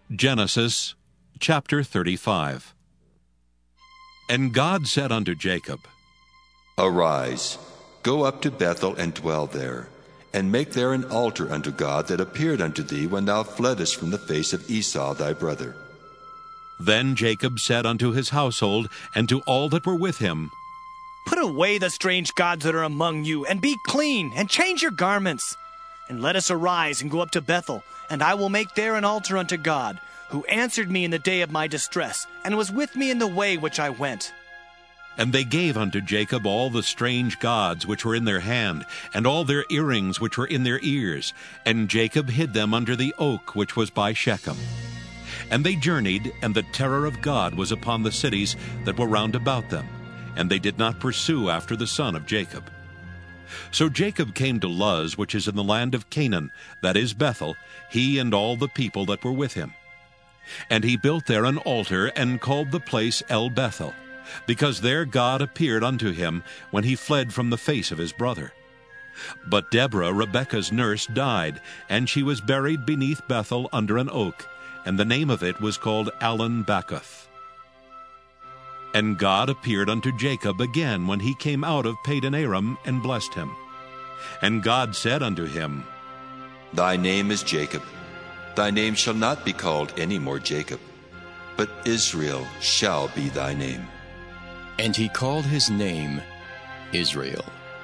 Genesis chapter 35. And God said unto Jacob, Arise, go up to Bethel and dwell there, and make there an altar unto God that appeared unto thee when thou fleddest from the face of Esau thy brother. Then Jacob said unto his household and to all that were with him, Put away the strange gods that are among you, and be clean, and change your garments. And let us arise and go up to Bethel, and I will make there an altar unto God, who answered me in the day of my distress, and was with me in the way which I went. And they gave unto Jacob all the strange gods which were in their hand, and all their earrings which were in their ears. And Jacob hid them under the oak which was by Shechem. And they journeyed, and the terror of God was upon the cities that were round about them, and they did not pursue after the son of Jacob. So Jacob came to Luz, which is in the land of Canaan, that is Bethel, he and all the people that were with him. And he built there an altar, and called the place El Bethel, because there God appeared unto him when he fled from the face of his brother. But Deborah, Rebekah's nurse, died, and she was buried beneath Bethel under an oak, and the name of it was called Allon-Bacuth. And God appeared unto Jacob again when he came out of Padan-aram, and blessed him. And God said unto him, Thy name is Jacob. Thy name shall not be called any more Jacob, but Israel shall be thy name. And he called his name Israel.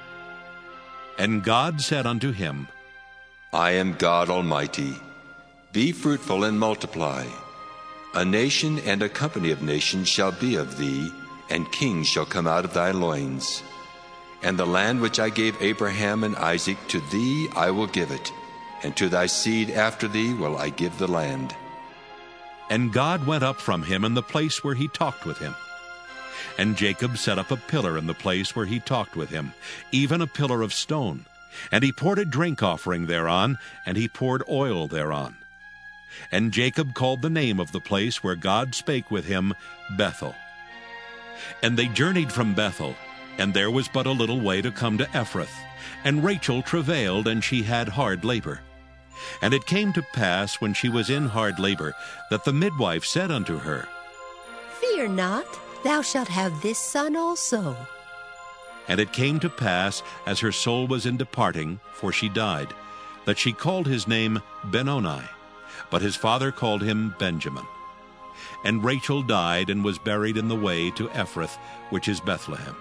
And God said unto him, I am God Almighty. Be fruitful and multiply. A nation and a company of nations shall be of thee, and kings shall come out of thy loins. And the land which I gave Abraham and Isaac, to thee I will give it, and to thy seed after thee will I give the land. And God went up from him in the place where he talked with him. And Jacob set up a pillar in the place where he talked with him, even a pillar of stone. And he poured a drink offering thereon, and he poured oil thereon. And Jacob called the name of the place where God spake with him, Bethel. And they journeyed from Bethel, and there was but a little way to come to Ephrath. And Rachel travailed, and she had hard labor. And it came to pass, when she was in hard labor, that the midwife said unto her, Fear not, thou shalt have this son also. And it came to pass, as her soul was in departing, for she died, that she called his name Benoni, but his father called him Benjamin. And Rachel died, and was buried in the way to Ephrath, which is Bethlehem.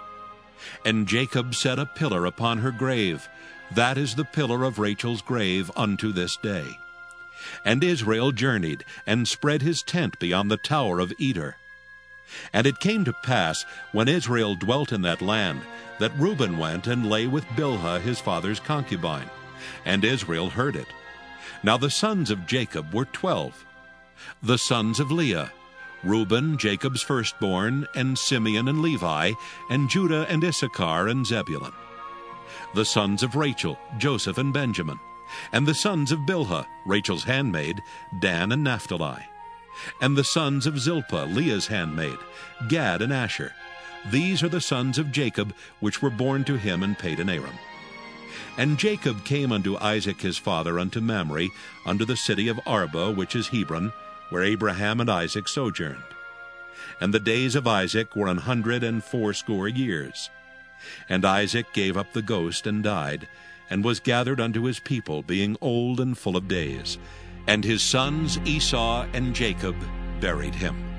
And Jacob set a pillar upon her grave. That is the pillar of Rachel's grave unto this day. And Israel journeyed, and spread his tent beyond the tower of Eder. And it came to pass, when Israel dwelt in that land, that Reuben went and lay with Bilhah his father's concubine. And Israel heard it. Now the sons of Jacob were 12. The sons of Leah, Reuben, Jacob's firstborn, and Simeon and Levi, and Judah and Issachar and Zebulun. The sons of Rachel, Joseph and Benjamin. And the sons of Bilhah, Rachel's handmaid, Dan and Naphtali. And the sons of Zilpah, Leah's handmaid, Gad and Asher. These are the sons of Jacob, which were born to him in Padan-aram. And Jacob came unto Isaac his father unto Mamre, unto the city of Arba, which is Hebron, where Abraham and Isaac sojourned. And the days of Isaac were 180 years. And Isaac gave up the ghost and died, and was gathered unto his people, being old and full of days. And his sons Esau and Jacob buried him.